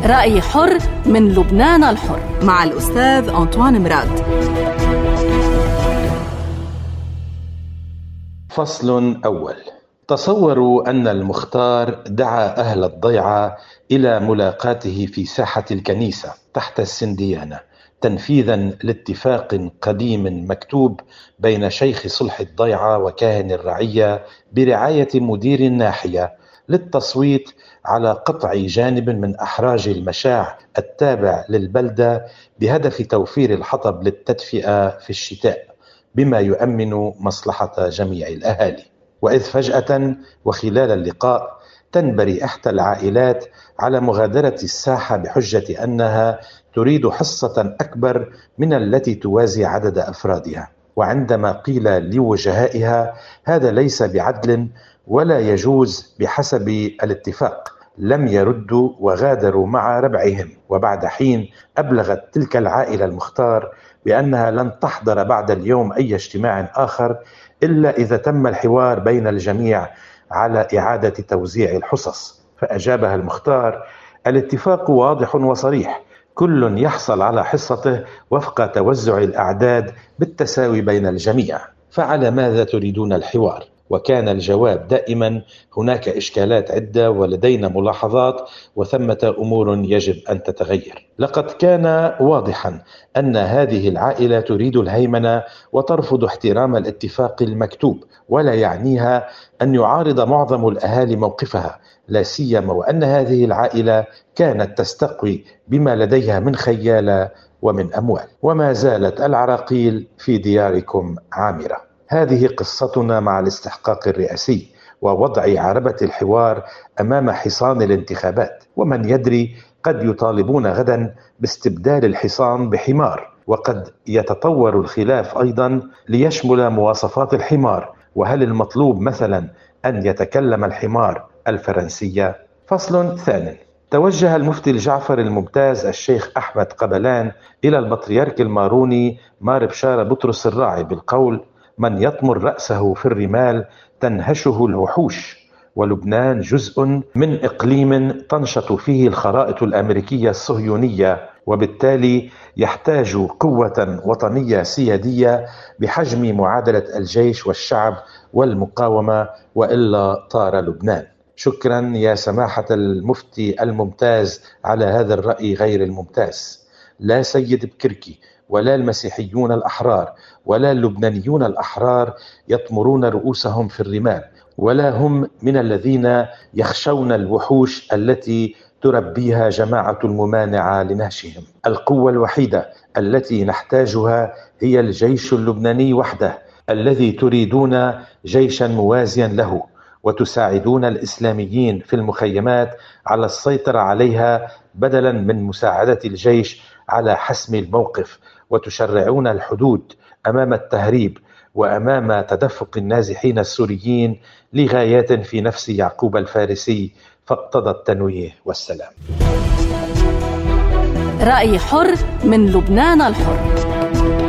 رأي حر من لبنان الحر مع الأستاذ أنطوان مراد. فصل أول. تصوروا أن المختار دعا أهل الضيعة إلى ملاقاته في ساحة الكنيسة تحت السنديانة تنفيذا لاتفاق قديم مكتوب بين شيخ صلح الضيعة وكاهن الرعية برعاية مدير الناحية للتصويت على قطع جانب من أحراج المشاع التابع للبلدة بهدف توفير الحطب للتدفئة في الشتاء بما يؤمن مصلحة جميع الأهالي. وإذ فجأة وخلال اللقاء تنبري إحدى العائلات على مغادرة الساحة بحجة أنها تريد حصة أكبر من التي توازي عدد أفرادها، وعندما قيل لوجهائها هذا ليس بعدل ولا يجوز بحسب الاتفاق لم يردوا وغادروا مع ربعهم. وبعد حين أبلغت تلك العائلة المختار بأنها لن تحضر بعد اليوم أي اجتماع آخر إلا إذا تم الحوار بين الجميع على إعادة توزيع الحصص. فأجابها المختار: الاتفاق واضح وصريح، كل يحصل على حصته وفق توزع الأعداد بالتساوي بين الجميع، فعلى ماذا تريدون الحوار؟ وكان الجواب دائما: هناك إشكالات عدة ولدينا ملاحظات وثمة أمور يجب أن تتغير. لقد كان واضحا أن هذه العائلة تريد الهيمنة وترفض احترام الاتفاق المكتوب، ولا يعنيها أن يعارض معظم الأهالي موقفها، لا سيما وأن هذه العائلة كانت تستقوي بما لديها من خيالة ومن أموال. وما زالت العراقيل في دياركم عامرة. هذه قصتنا مع الاستحقاق الرئاسي ووضع عربة الحوار أمام حصان الانتخابات، ومن يدري قد يطالبون غدا باستبدال الحصان بحمار، وقد يتطور الخلاف أيضا ليشمل مواصفات الحمار. وهل المطلوب مثلا أن يتكلم الحمار الفرنسية؟ فصل ثانٍ. توجه المفتي الجعفر الممتاز الشيخ أحمد قبلان إلى البطريرك الماروني مار بشارة بطرس الراعي بالقول: من يطمر رأسه في الرمال تنهشه الوحوش، ولبنان جزء من إقليم تنشط فيه الخرائط الأمريكية الصهيونية، وبالتالي يحتاج قوة وطنية سيادية بحجم معادلة الجيش والشعب والمقاومة، وإلا طار لبنان. شكرا يا سماحة المفتي الممتاز على هذا الرأي غير الممتاز. لا سيد بكركي ولا المسيحيون الأحرار ولا اللبنانيون الأحرار يطمرون رؤوسهم في الرمال، ولا هم من الذين يخشون الوحوش التي تربيها جماعة الممانعة لنهشهم. القوة الوحيدة التي نحتاجها هي الجيش اللبناني وحده، الذي تريدون جيشا موازيا له، وتساعدون الإسلاميين في المخيمات على السيطرة عليها بدلا من مساعدة الجيش على حسم الموقف، وتشرعون الحدود أمام التهريب وأمام تدفق النازحين السوريين لغايات في نفس يعقوب الفارسي، فاقتضى التنويه والسلام. رأي حر من لبنان الحر.